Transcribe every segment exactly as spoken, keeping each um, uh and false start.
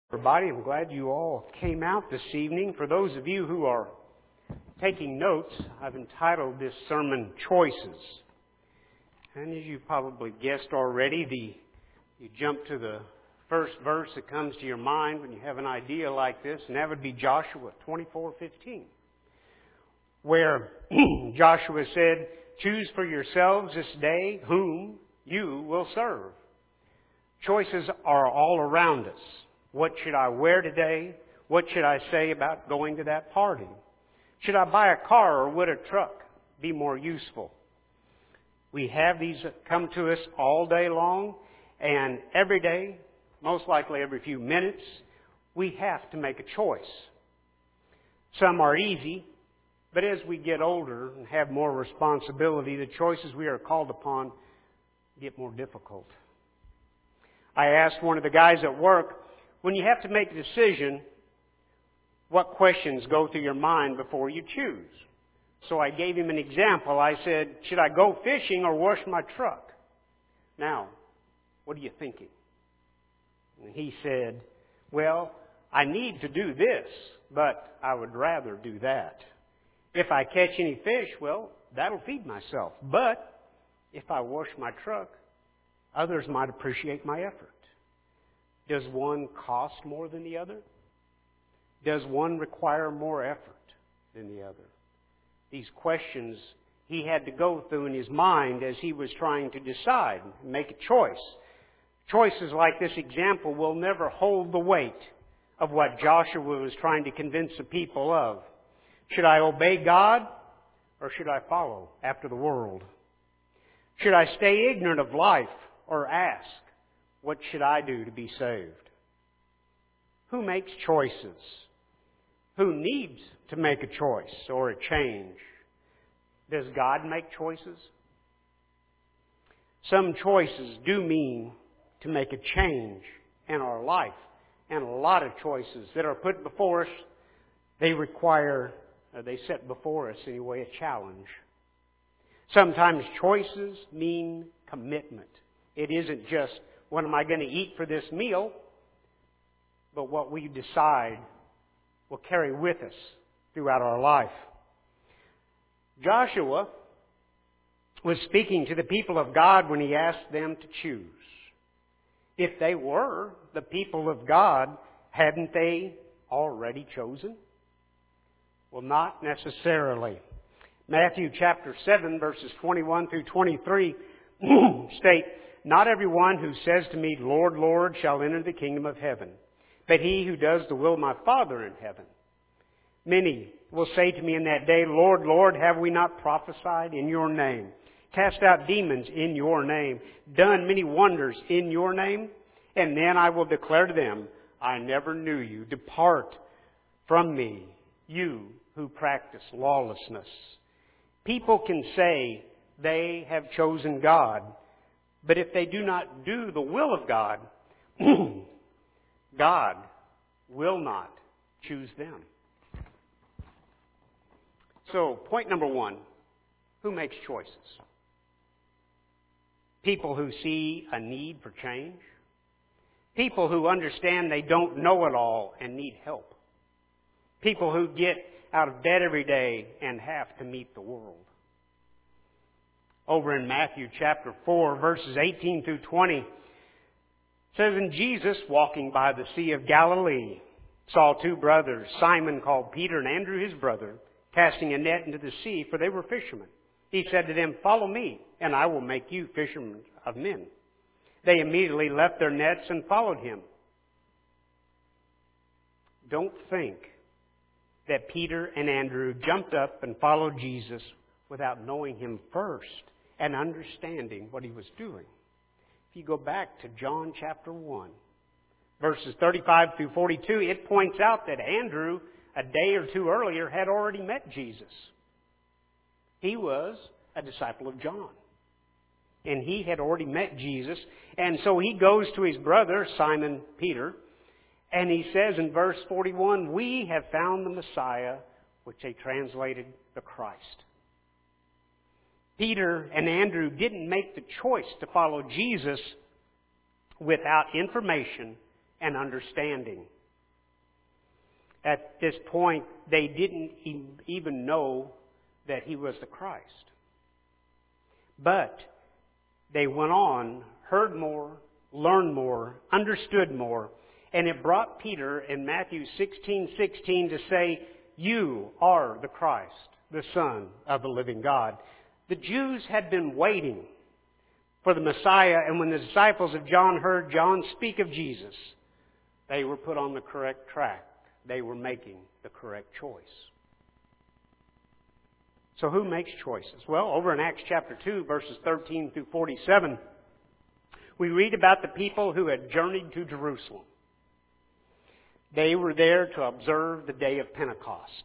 Everybody, I'm glad you all came out this evening. For those of you who are taking notes, I've entitled this sermon Choices. And as you probably guessed already, the you jump to the first verse that comes to your mind when you have an idea like this, and that would be Joshua twenty-four fifteen, where Joshua said, "Choose for yourselves this day whom you will serve." Choices are all around us. What should I wear today? What should I say about going to that party? Should I buy a car or would a truck be more useful? We have these come to us all day long, and every day, most likely every few minutes, we have to make a choice. Some are easy, but as we get older and have more responsibility, the choices we are called upon get more difficult. I asked one of the guys at work, when you have to make a decision, what questions go through your mind before you choose? So I gave him an example. I said, should I go fishing or wash my truck? Now, what are you thinking? And he said, well, I need to do this, but I would rather do that. If I catch any fish, well, that'll feed myself. But if I wash my truck, others might appreciate my effort. Does one cost more than the other? Does one require more effort than the other? These questions he had to go through in his mind as he was trying to decide and make a choice. Choices like this example will never hold the weight of what Joshua was trying to convince the people of. Should I obey God or should I follow after the world? Should I stay ignorant of life or ask, what should I do to be saved? Who makes choices? Who needs to make a choice or a change? Does God make choices? Some choices do mean to make a change in our life. And a lot of choices that are put before us, they require, or they set before us anyway, a challenge. Sometimes choices mean commitment. It isn't just, what am I going to eat for this meal? But what we decide will carry with us throughout our life. Joshua was speaking to the people of God when he asked them to choose. If they were the people of God, hadn't they already chosen? Well, not necessarily. Matthew chapter seven, verses twenty-one through twenty-three state, not everyone who says to me, Lord, Lord, shall enter the kingdom of heaven, but he who does the will of my Father in heaven. Many will say to me in that day, Lord, Lord, have we not prophesied in your name, cast out demons in your name, done many wonders in your name? And then I will declare to them, I never knew you. Depart from me, you who practice lawlessness. People can say they have chosen God, but if they do not do the will of God, God will not choose them. So, point number one, who makes choices? People who see a need for change. People who understand they don't know it all and need help. People who get out of bed every day and have to meet the world. Over in Matthew chapter four, verses eighteen through twenty, it says, And Jesus, walking by the Sea of Galilee, saw two brothers, Simon called Peter and Andrew his brother, casting a net into the sea, for they were fishermen. He said to them, Follow me, and I will make you fishermen of men. They immediately left their nets and followed him. Don't think that Peter and Andrew jumped up and followed Jesus without knowing him first and understanding what he was doing. If you go back to John chapter one, verses thirty-five through forty-two, it points out that Andrew, a day or two earlier, had already met Jesus. He was a disciple of John. And he had already met Jesus. And so he goes to his brother, Simon Peter, and he says in verse forty-one, We have found the Messiah, which they translated the Christ. Peter and Andrew didn't make the choice to follow Jesus without information and understanding. At this point, they didn't even know that He was the Christ. But they went on, heard more, learned more, understood more, and it brought Peter in Matthew sixteen sixteen to say, "You are the Christ, the Son of the living God." The Jews had been waiting for the Messiah, and when the disciples of John heard John speak of Jesus, they were put on the correct track. They were making the correct choice. So who makes choices? Well, over in Acts chapter two, verses thirteen through forty-seven, we read about the people who had journeyed to Jerusalem. They were there to observe the day of Pentecost.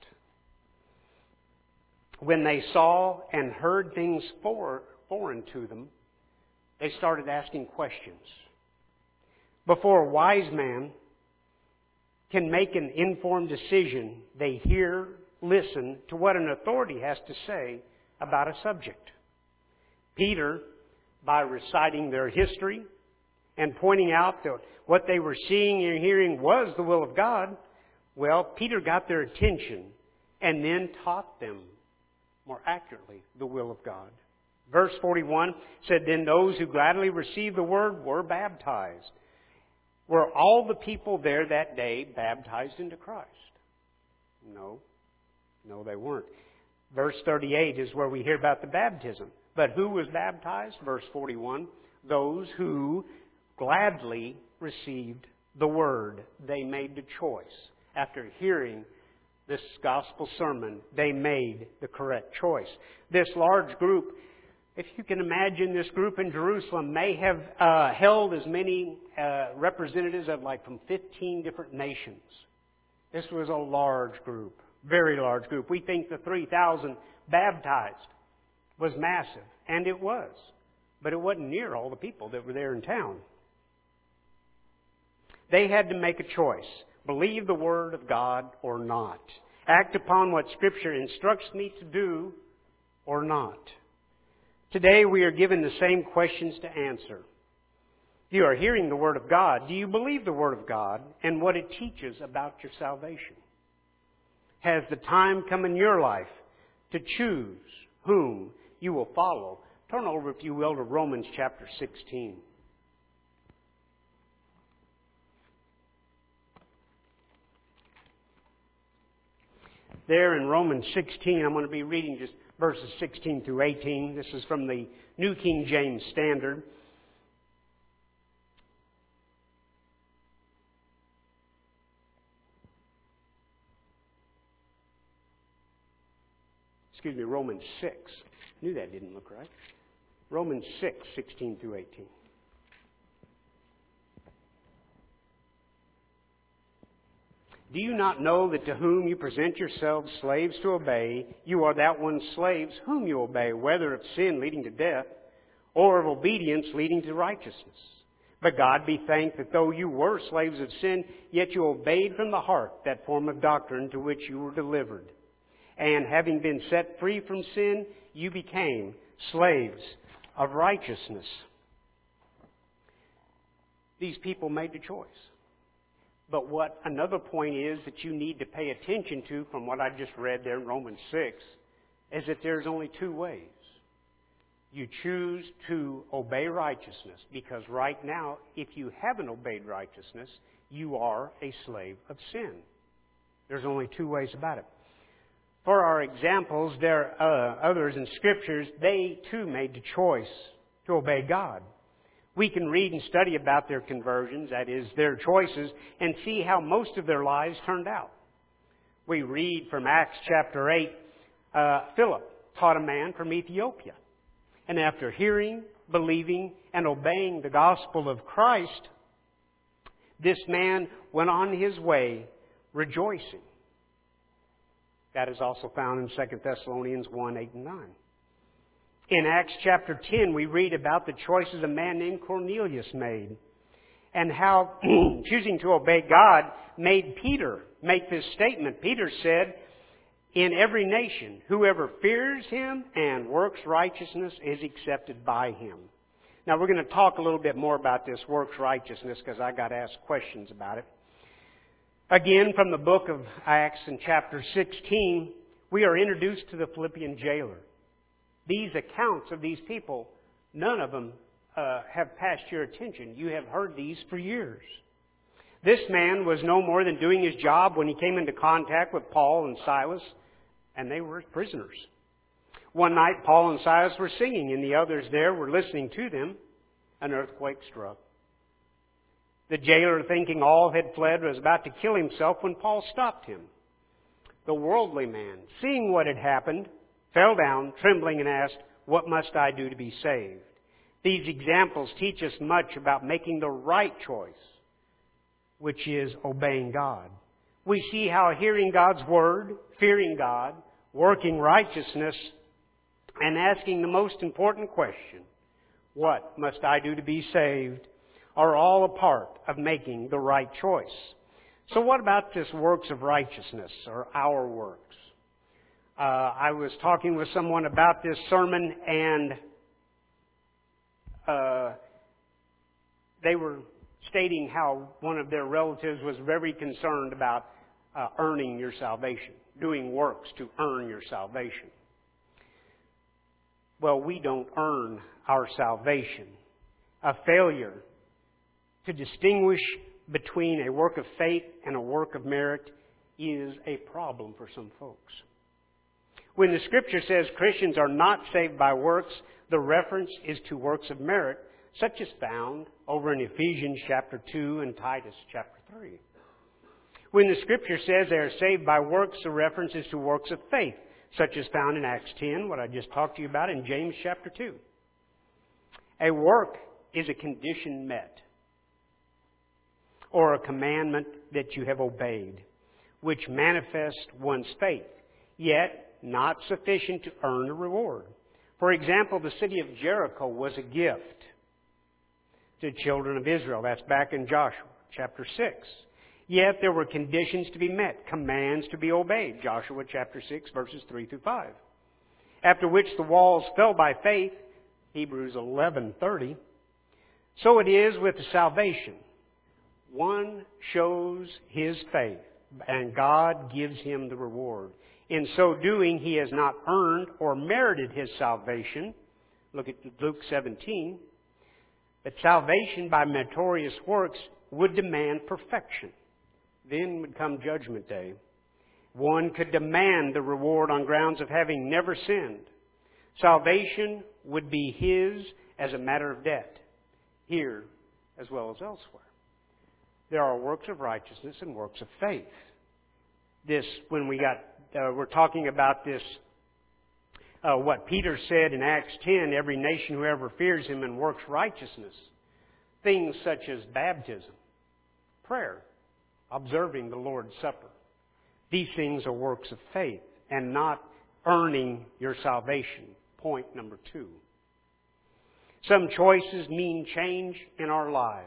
When they saw and heard things for, foreign to them, they started asking questions. Before a wise man can make an informed decision, they hear, listen to what an authority has to say about a subject. Peter, by reciting their history and pointing out that what they were seeing and hearing was the will of God, well, Peter got their attention and then taught them more accurately the will of God. Verse forty-one said, "Then those who gladly received the word were baptized." Were all the people there that day baptized into Christ? No. No, they weren't. Verse thirty-eight is where we hear about the baptism. But who was baptized? Verse forty-one. Those who gladly received the word. They made the choice. After hearing this gospel sermon, they made the correct choice. This large group, if you can imagine, this group in Jerusalem may have uh, held as many uh, representatives of like from fifteen different nations. This was a large group, very large group. We think the three thousand baptized was massive, and it was. But it wasn't near all the people that were there in town. They had to make a choice. Believe the Word of God or not. Act upon what Scripture instructs me to do or not. Today we are given the same questions to answer. You are hearing the Word of God. Do you believe the Word of God and what it teaches about your salvation? Has the time come in your life to choose whom you will follow? Turn over, if you will, to Romans chapter sixteen. There in Romans sixteen, I'm going to be reading just verses sixteen through eighteen. This is from the New King James Standard. Excuse me, Romans six. I knew that didn't look right. Romans six, sixteen through eighteen. Do you not know that to whom you present yourselves slaves to obey, you are that one's slaves whom you obey, whether of sin leading to death, or of obedience leading to righteousness? But God be thanked that though you were slaves of sin, yet you obeyed from the heart that form of doctrine to which you were delivered. And having been set free from sin, you became slaves of righteousness. These people made the choice. But what another point is that you need to pay attention to from what I just read there in Romans six is that there's only two ways. You choose to obey righteousness because right now, if you haven't obeyed righteousness, you are a slave of sin. There's only two ways about it. For our examples, there are uh, others in Scriptures, they too made the choice to obey God. We can read and study about their conversions, that is, their choices, and see how most of their lives turned out. We read from Acts chapter eight, uh, Philip taught a man from Ethiopia. And after hearing, believing, and obeying the gospel of Christ, this man went on his way rejoicing. That is also found in Second Thessalonians one, eight and nine. In Acts chapter ten, we read about the choices a man named Cornelius made and how choosing to obey God made Peter make this statement. Peter said, in every nation, whoever fears Him and works righteousness is accepted by Him. Now, we're going to talk a little bit more about this works righteousness because I got asked questions about it. Again, from the book of Acts in chapter sixteen, we are introduced to the Philippian jailer. These accounts of these people, none of them uh, have passed your attention. You have heard these for years. This man was no more than doing his job when he came into contact with Paul and Silas, and they were prisoners. One night, Paul and Silas were singing, and the others there were listening to them. An earthquake struck. The jailer, thinking all had fled, was about to kill himself when Paul stopped him. The worldly man, seeing what had happened, fell down, trembling, and asked, "What must I do to be saved?" These examples teach us much about making the right choice, which is obeying God. We see how hearing God's word, fearing God, working righteousness, and asking the most important question, "What must I do to be saved?" are all a part of making the right choice. So what about this works of righteousness, or our works? Uh, I was talking with someone about this sermon, and uh, they were stating how one of their relatives was very concerned about uh, earning your salvation, doing works to earn your salvation. Well, we don't earn our salvation. A failure to distinguish between a work of faith and a work of merit is a problem for some folks. When the Scripture says Christians are not saved by works, the reference is to works of merit, such as found over in Ephesians chapter two and Titus chapter three. When the Scripture says they are saved by works, the reference is to works of faith, such as found in Acts ten, what I just talked to you about, in James chapter two. A work is a condition met, or a commandment that you have obeyed, which manifests one's faith, yet not sufficient to earn a reward. For example, the city of Jericho was a gift to the children of Israel. That's back in Joshua chapter six. Yet there were conditions to be met, commands to be obeyed. Joshua chapter six, verses three through five. After which the walls fell by faith, Hebrews eleven thirty. So it is with salvation. One shows his faith, and God gives him the reward. In so doing, he has not earned or merited his salvation. Look at Luke seventeen. But salvation by meritorious works would demand perfection. Then would come Judgment Day. One could demand the reward on grounds of having never sinned. Salvation would be his as a matter of debt, here as well as elsewhere. There are works of righteousness and works of faith. This, when we got, uh, we're talking about this, uh, what Peter said in Acts ten, every nation whoever fears him and works righteousness. Things such as baptism, prayer, observing the Lord's Supper. These things are works of faith and not earning your salvation. Point number two. Some choices mean change in our lives.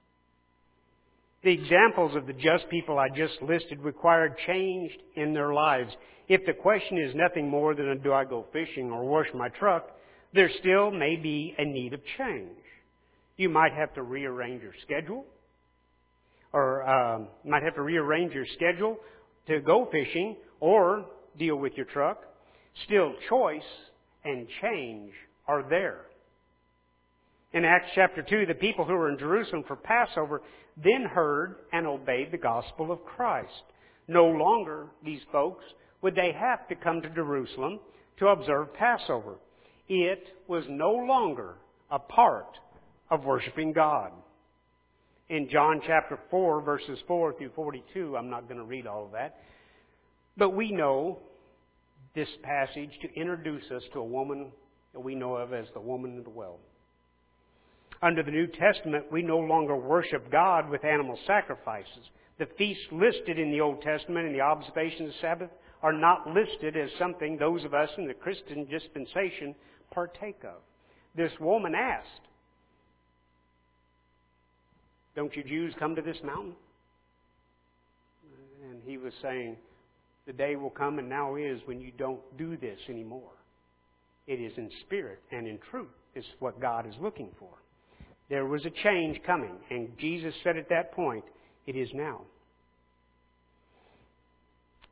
The examples of the just people I just listed required change in their lives. If the question is nothing more than do I go fishing or wash my truck, there still may be a need of change. You might have to rearrange your schedule, or um, might have to rearrange your schedule to go fishing or deal with your truck. Still, choice and change are there. In Acts chapter two, the people who were in Jerusalem for Passover then heard and obeyed the gospel of Christ. No longer, these folks, would they have to come to Jerusalem to observe Passover. It was no longer a part of worshiping God. In John chapter four, verses four through forty-two, I'm not going to read all of that, but we know this passage to introduce us to a woman that we know of as the woman of the well. Under the New Testament, we no longer worship God with animal sacrifices. The feasts listed in the Old Testament and the observations of Sabbath are not listed as something those of us in the Christian dispensation partake of. This woman asked, "Don't you Jews come to this mountain?" And he was saying, the day will come, and now is, when you don't do this anymore. It is in spirit and in truth is what God is looking for. There was a change coming, and Jesus said at that point, it is now.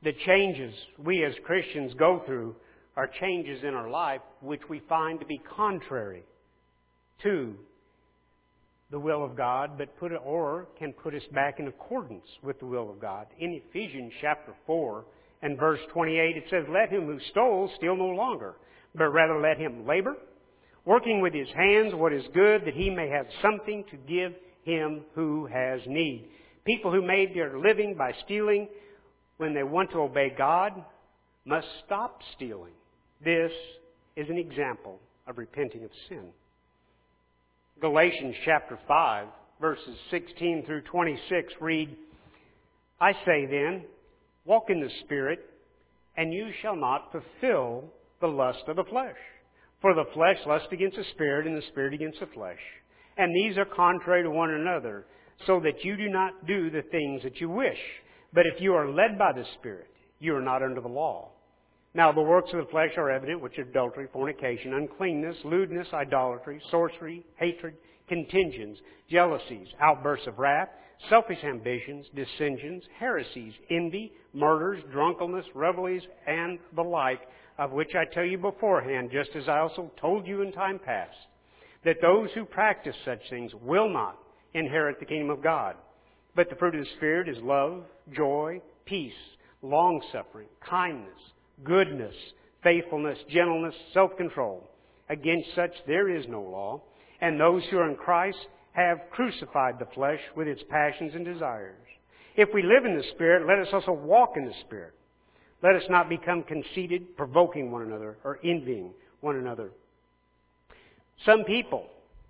The changes we as Christians go through are changes in our life which we find to be contrary to the will of God, but put it, or can put us back in accordance with the will of God. In Ephesians chapter four and verse twenty-eight, it says, "Let him who stole steal no longer, but rather let him labor, working with his hands what is good, that he may have something to give him who has need." People who made their living by stealing, when they want to obey God, must stop stealing. This is an example of repenting of sin. Galatians chapter five, verses sixteen through twenty-six read, "I say then, walk in the Spirit, and you shall not fulfill the lust of the flesh. For the flesh lusts against the Spirit, and the Spirit against the flesh. And these are contrary to one another, so that you do not do the things that you wish. But if you are led by the Spirit, you are not under the law. Now the works of the flesh are evident, which are adultery, fornication, uncleanness, lewdness, idolatry, sorcery, hatred, contentions, jealousies, outbursts of wrath, selfish ambitions, dissensions, heresies, envy, murders, drunkenness, revelries, and the like, of which I tell you beforehand, just as I also told you in time past, that those who practice such things will not inherit the kingdom of God. But the fruit of the Spirit is love, joy, peace, long-suffering, kindness, goodness, faithfulness, gentleness, self-control. Against such there is no law. And those who are in Christ have crucified the flesh with its passions and desires. If we live in the Spirit, let us also walk in the Spirit. Let us not become conceited, provoking one another, or envying one another." Some people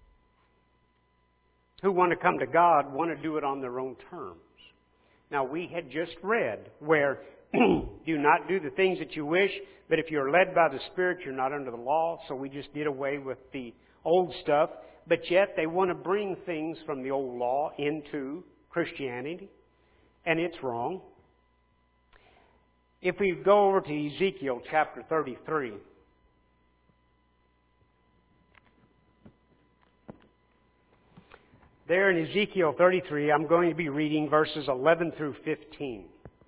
who want to come to God want to do it on their own terms. Now, we had just read where do not do the things that you wish, but if you're led by the Spirit, you're not under the law. So we just did away with the old stuff. But yet they want to bring things from the old law into Christianity, and it's wrong. If we go over to Ezekiel chapter thirty-three, there in Ezekiel thirty-three, I'm going to be reading verses eleven through fifteen.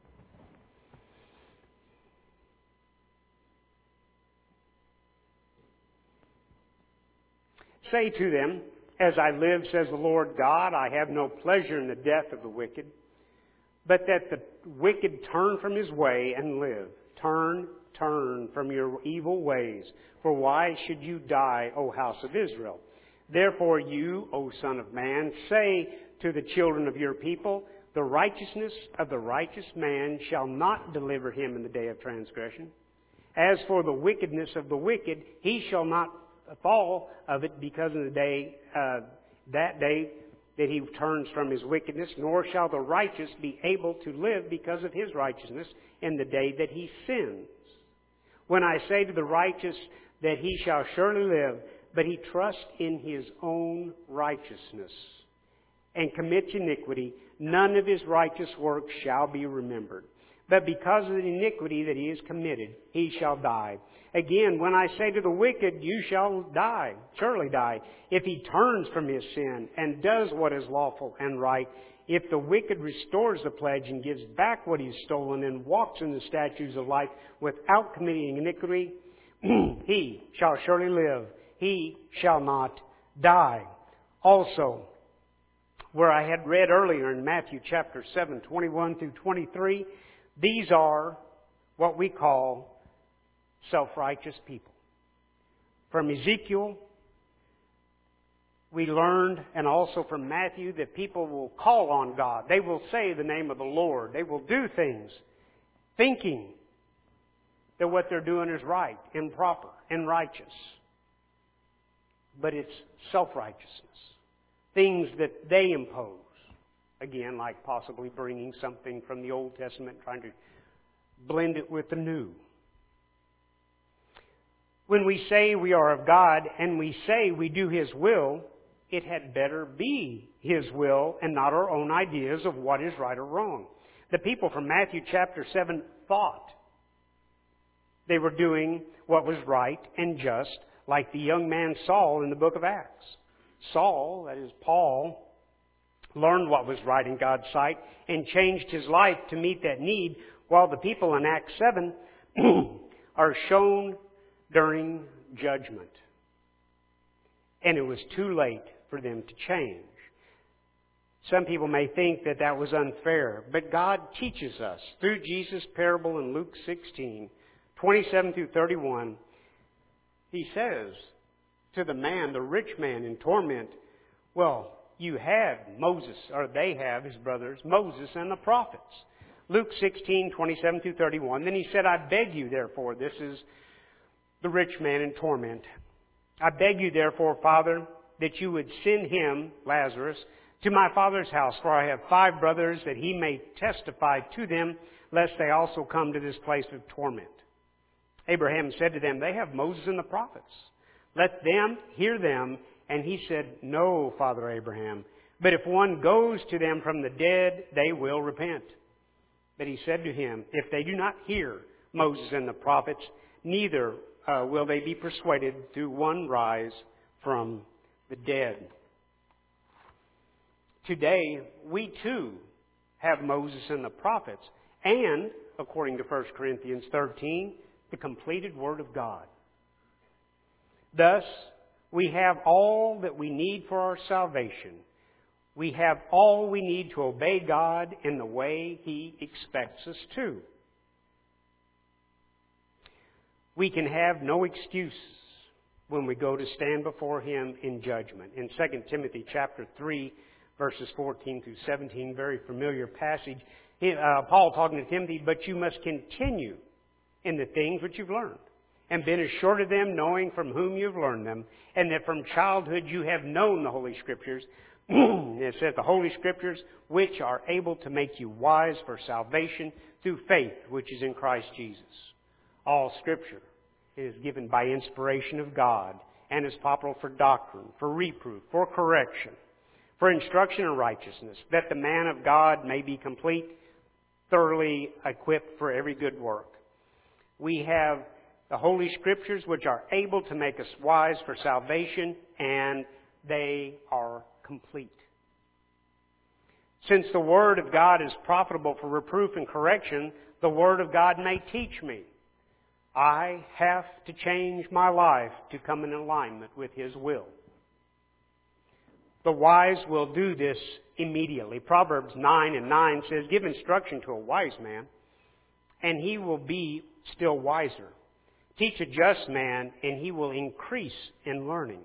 "Say to them, as I live, says the Lord God, I have no pleasure in the death of the wicked, but that the wicked turn from his way and live. Turn, turn from your evil ways. For why should you die, O house of Israel? Therefore you, O son of man, say to the children of your people, the righteousness of the righteous man shall not deliver him in the day of transgression. As for the wickedness of the wicked, he shall not fall of it because of the day, uh, that day that he turns from his wickedness, nor shall the righteous be able to live because of his righteousness in the day that he sins. When I say to the righteous that he shall surely live, but he trusts in his own righteousness and commits iniquity, none of his righteous works shall be remembered. But because of the iniquity that he has committed, he shall die. Again, when I say to the wicked, you shall die, surely die, if he turns from his sin and does what is lawful and right, if the wicked restores the pledge and gives back what he's stolen and walks in the statutes of life without committing iniquity, he shall surely live. He shall not die." Also, where I had read earlier in Matthew chapter seven, twenty-one through twenty-three, these are what we call self-righteous people. From Ezekiel, we learned, and also from Matthew, that people will call on God. They will say the name of the Lord. They will do things thinking that what they're doing is right and proper and righteous. But it's self-righteousness. Things that they impose. Again, like possibly bringing something from the Old Testament, trying to blend it with the New. When we say we are of God and we say we do His will, it had better be His will and not our own ideas of what is right or wrong. The people from Matthew chapter seven thought they were doing what was right and just, like the young man Saul in the book of Acts. Saul, that is Paul, learned what was right in God's sight and changed his life to meet that need while the people in Acts seven are shown during judgment. And it was too late for them to change. Some people may think that that was unfair, but God teaches us through Jesus' parable in Luke sixteen, twenty-seven through thirty-one. He says to the man, the rich man in torment, well, you have Moses, or they have, his brothers, Moses and the prophets. Luke sixteen, twenty-seven through thirty-one. Then he said, I beg you, therefore, this is the rich man in torment. I beg you, therefore, Father, that you would send him, Lazarus, to my father's house, for I have five brothers, that he may testify to them, lest they also come to this place of torment. Abraham said to them, they have Moses and the prophets. Let them hear them. And he said, no, Father Abraham, but if one goes to them from the dead, they will repent. But he said to him, if they do not hear Moses and the prophets, neither uh, will they be persuaded through one rise from the dead. Today, we too have Moses and the prophets, and, according to First Corinthians thirteen, the completed Word of God. Thus, we have all that we need for our salvation. We have all we need to obey God in the way He expects us to. We can have no excuses when we go to stand before Him in judgment. In Second Timothy chapter three, verses fourteen through seventeen, very familiar passage, he, uh, Paul talking to Timothy, but you must continue in the things which you've learned, and been assured of them, knowing from whom you've learned them, and that from childhood you have known the Holy Scriptures. It says the Holy Scriptures, which are able to make you wise for salvation through faith, which is in Christ Jesus. All Scripture is given by inspiration of God, and is profitable for doctrine, for reproof, for correction, for instruction in righteousness, that the man of God may be complete, thoroughly equipped for every good work. We have the Holy Scriptures, which are able to make us wise for salvation, and they are complete. Since the Word of God is profitable for reproof and correction, the Word of God may teach me. I have to change my life to come in alignment with His will. The wise will do this immediately. Proverbs nine and nine says, give instruction to a wise man, and he will be still wiser. Teach a just man, and he will increase in learning.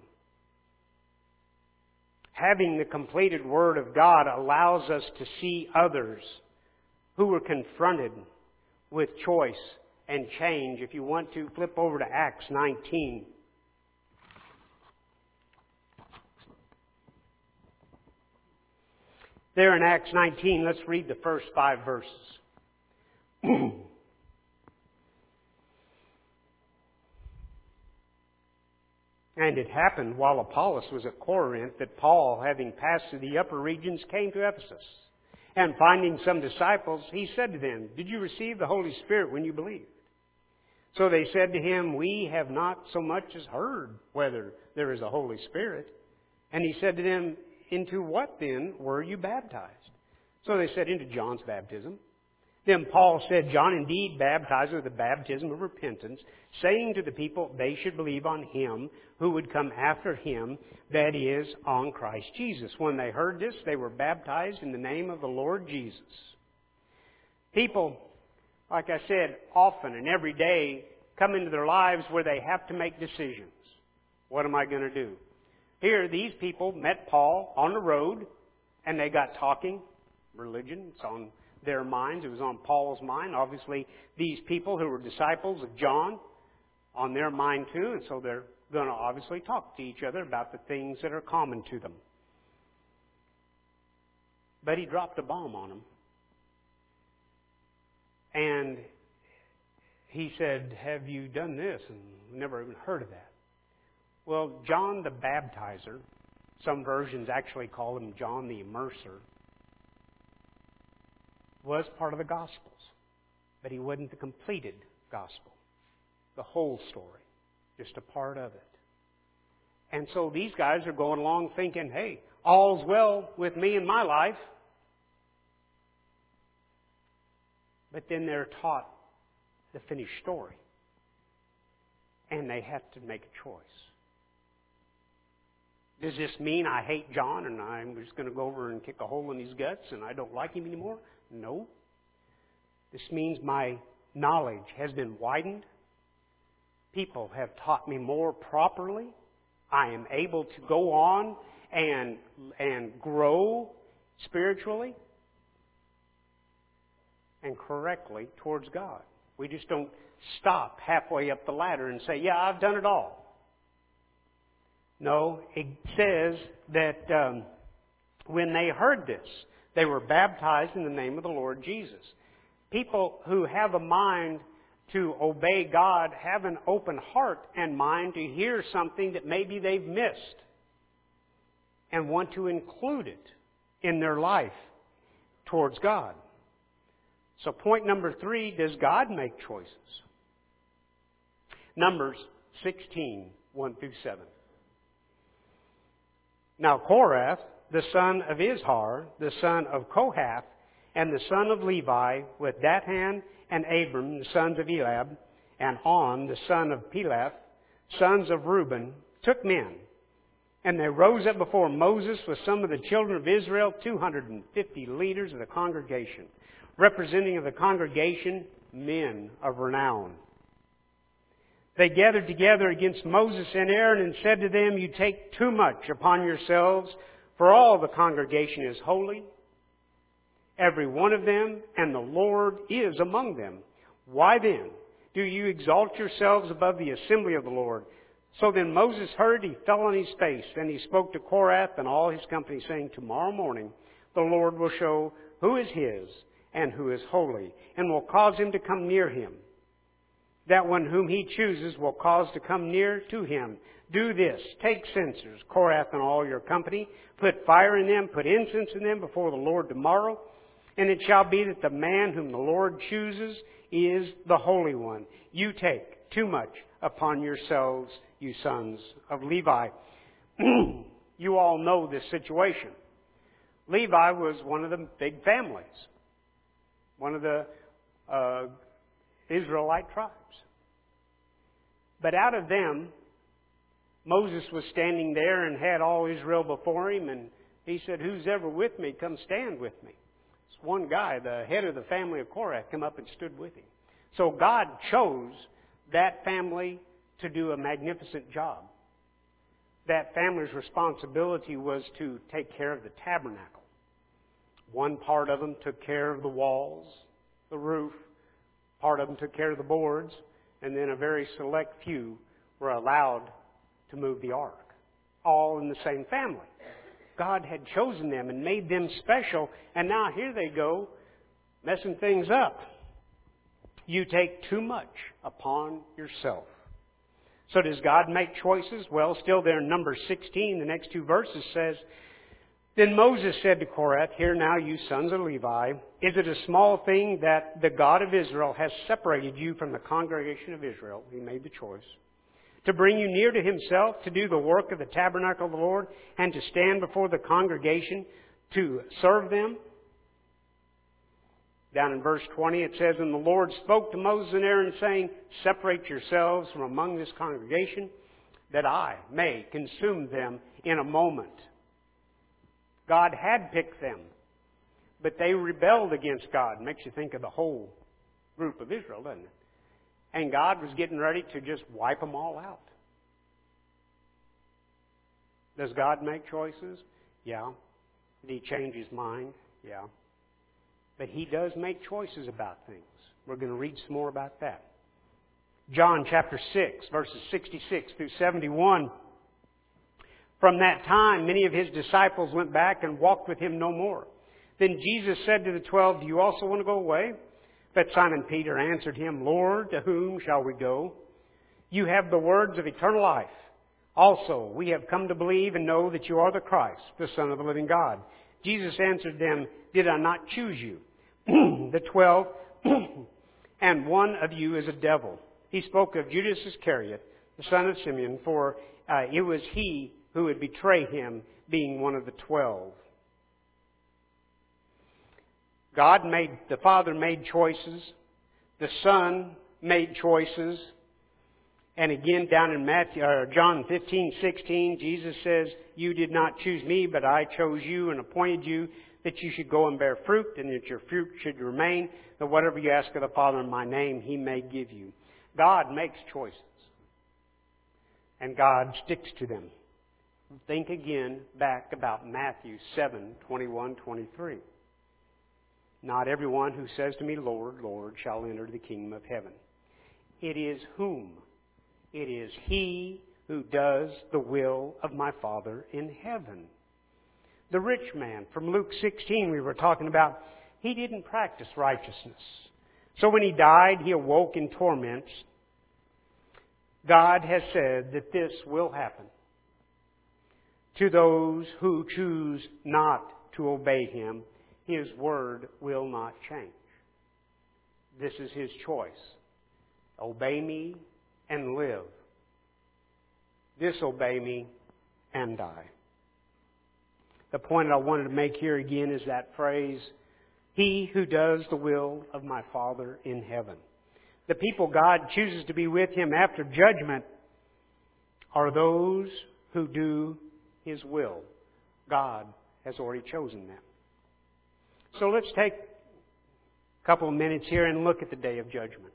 Having the completed Word of God allows us to see others who were confronted with choice and change. If you want to, flip over to Acts nineteen. There in Acts nineteen, let's read the first five verses. And it happened while Apollos was at Corinth that Paul, having passed through the upper regions, came to Ephesus. And finding some disciples, he said to them, did you receive the Holy Spirit when you believed? So they said to him, we have not so much as heard whether there is a Holy Spirit. And he said to them, into what then were you baptized? So they said, into John's baptism. Then Paul said, John indeed baptized with the baptism of repentance, saying to the people they should believe on Him who would come after him, that is, on Christ Jesus. When they heard this, they were baptized in the name of the Lord Jesus. People, like I said, often and every day come into their lives where they have to make decisions. What am I going to do? Here, these people met Paul on the road, and they got talking. Religion, it's on their minds. It was on Paul's mind. Obviously, these people who were disciples of John, on their mind too, and so they're going to obviously talk to each other about the things that are common to them. But he dropped a bomb on them. And he said, have you done this? And we never even heard of that. Well, John the Baptizer, some versions actually call him John the Immerser, was part of the Gospels. But he wasn't the completed Gospel. The whole story. Just a part of it. And so these guys are going along thinking, hey, all's well with me and my life. But then they're taught the finished story. And they have to make a choice. Does this mean I hate John and I'm just going to go over and kick a hole in his guts and I don't like him anymore? No. This means my knowledge has been widened. People have taught me more properly. I am able to go on and, and grow spiritually and correctly towards God. We just don't stop halfway up the ladder and say, yeah, I've done it all. No, it says that um, when they heard this, they were baptized in the name of the Lord Jesus. People who have a mind to obey God have an open heart and mind to hear something that maybe they've missed and want to include it in their life towards God. So point number three, does God make choices? Numbers sixteen, one through seven. Now Korath, the son of Izhar, the son of Kohath, and the son of Levi, with Dathan and Abram, the sons of Eliab, and On, the son of Peleth, sons of Reuben, took men. And they rose up before Moses with some of the children of Israel, two hundred fifty leaders of the congregation, representing of the congregation men of renown. They gathered together against Moses and Aaron and said to them, you take too much upon yourselves, for all the congregation is holy, every one of them, and the Lord is among them. Why then do you exalt yourselves above the assembly of the Lord? So then Moses heard, he fell on his face, and he spoke to Korath and all his company, saying, tomorrow morning the Lord will show who is his and who is holy, and will cause him to come near him. That one whom he chooses will cause to come near to him. Do this, take censers, Korath and all your company, put fire in them, put incense in them before the Lord tomorrow. And it shall be that the man whom the Lord chooses is the Holy One. You take too much upon yourselves, you sons of Levi. You all know this situation. Levi was one of the big families, one of the uh, Israelite tribes. But out of them, Moses was standing there and had all Israel before him, and he said, who's ever with me, come stand with me. This one guy, the head of the family of Korath, came up and stood with him. So God chose that family to do a magnificent job. That family's responsibility was to take care of the tabernacle. One part of them took care of the walls, the roof. Part of them took care of the boards. And then a very select few were allowed to move the ark. All in the same family. God had chosen them and made them special. And now here they go, messing things up. You take too much upon yourself. So does God make choices? Well, still there in number sixteen, the next two verses says, then Moses said to Korath, hear now, you sons of Levi, is it a small thing that the God of Israel has separated you from the congregation of Israel? He made the choice. To bring you near to himself, to do the work of the tabernacle of the Lord, and to stand before the congregation to serve them? Down in verse twenty it says, and the Lord spoke to Moses and Aaron, saying, separate yourselves from among this congregation, that I may consume them in a moment. God had picked them, but they rebelled against God. Makes you think of the whole group of Israel, doesn't it? And God was getting ready to just wipe them all out. Does God make choices? Yeah. Did He change His mind? Yeah. But He does make choices about things. We're going to read some more about that. John chapter six, verses sixty-six through seventy-one. From that time, many of His disciples went back and walked with Him no more. Then Jesus said to the twelve, do you also want to go away? But Simon Peter answered Him, Lord, to whom shall we go? You have the words of eternal life. Also, we have come to believe and know that you are the Christ, the Son of the living God. Jesus answered them, did I not choose you? The twelve, and one of you is a devil. He spoke of Judas Iscariot, the son of Simeon, for uh, it was he who would betray Him, being one of the twelve. God made, the Father made choices. The Son made choices. And again, down in Matthew, or John fifteen sixteen, Jesus says, "You did not choose me, but I chose you and appointed you that you should go and bear fruit, and that your fruit should remain, that whatever you ask of the Father in my name, He may give you." God makes choices. And God sticks to them. Think again back about Matthew seven twenty-one twenty-three. "Not everyone who says to me, 'Lord, Lord,' shall enter the kingdom of heaven." It is whom? It is he who does the will of my Father in heaven. The rich man from Luke sixteen we were talking about, he didn't practice righteousness. So when he died, he awoke in torments. God has said that this will happen to those who choose not to obey Him. His word will not change. This is His choice. Obey me and live. Disobey me and die. The point I wanted to make here again is that phrase, "He who does the will of my Father in heaven." The people God chooses to be with Him after judgment are those who do His will. God has already chosen them. So let's take a couple of minutes here and look at the day of judgment.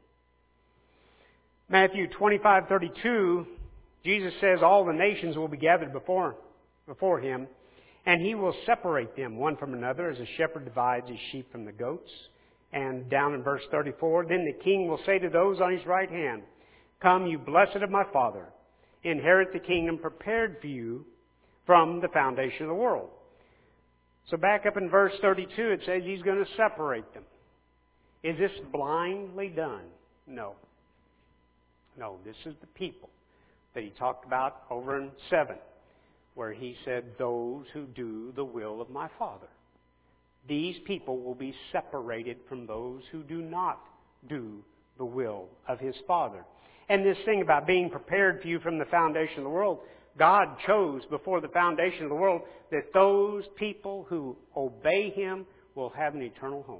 Matthew twenty-five thirty-two, Jesus says all the nations will be gathered before, before Him, and He will separate them one from another as a shepherd divides his sheep from the goats. And down in verse thirty-four, "Then the King will say to those on His right hand, 'Come, you blessed of my Father, inherit the kingdom prepared for you from the foundation of the world.'" So back up in verse thirty-two, it says He's going to separate them. Is this blindly done? No. No, this is the people that He talked about over in seven, where He said, "Those who do the will of my Father." These people will be separated from those who do not do the will of His Father. And this thing about being prepared for you from the foundation of the world, God chose before the foundation of the world that those people who obey Him will have an eternal home.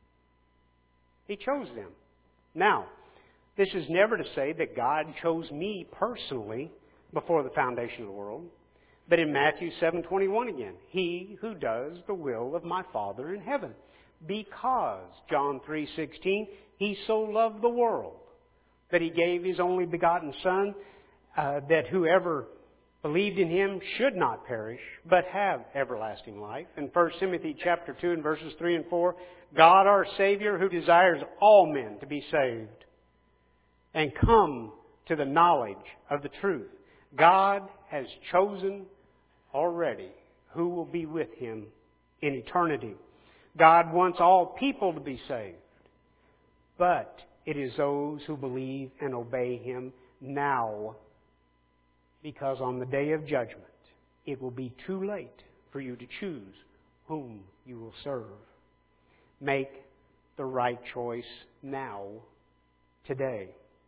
He chose them. Now, this is never to say that God chose me personally before the foundation of the world. But in Matthew seven twenty-one again, "He who does the will of my Father in heaven." Because, John three sixteen, He so loved the world that He gave His only begotten Son, uh, that whoever believed in Him should not perish, but have everlasting life. In First Timothy chapter two and verses three and four, "God our Savior, who desires all men to be saved and come to the knowledge of the truth." God has chosen already who will be with Him in eternity. God wants all people to be saved. But it is those who believe and obey Him now, because on the day of judgment, it will be too late for you to choose whom you will serve. Make the right choice now, today.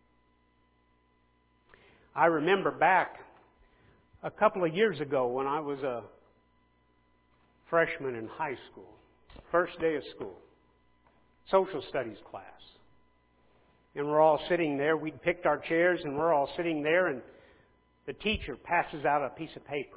I remember back a couple of years ago when I was a freshman in high school, first day of school, social studies class. And we're all sitting there. We'd picked our chairs and we're all sitting there, and the teacher passes out a piece of paper.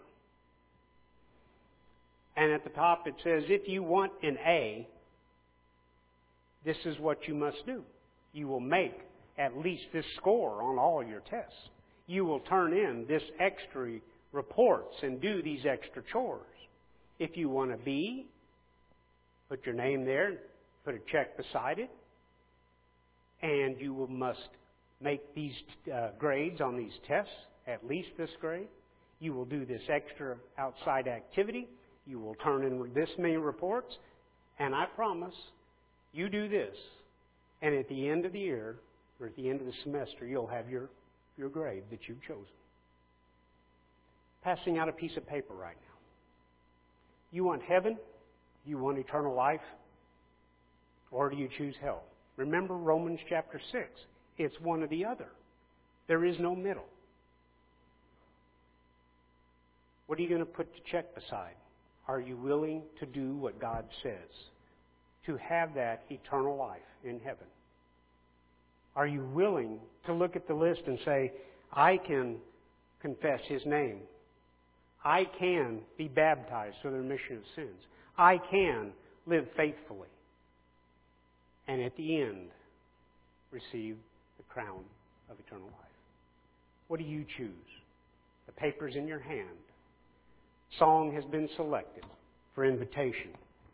And at the top it says, "If you want an A, this is what you must do. You will make at least this score on all your tests. You will turn in this extra reports and do these extra chores. If you want a B, put your name there, put a check beside it, and you will must make these uh, grades on these tests, at least this grade. You will do this extra outside activity. You will turn in this many reports, and I promise you do this, and at the end of the year, or at the end of the semester, you'll have your your grade that you've chosen." Passing out a piece of paper right now. You want heaven? You want eternal life? Or do you choose hell? Remember Romans chapter six. It's one or the other. There is no middle. What are you going to put the check beside? Are you willing to do what God says? to have that eternal life in heaven? Are you willing to look at the list and say, I can confess His name. I can be baptized for the remission of sins. I can live faithfully. And at the end, receive the crown of eternal life. What do you choose? The paper's in your hand. Song has been selected for invitation.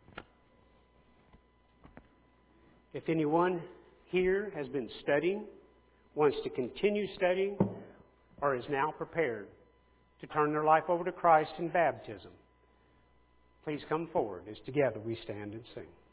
If anyone here has been studying, wants to continue studying, or is now prepared to turn their life over to Christ in baptism, please come forward as together we stand and sing.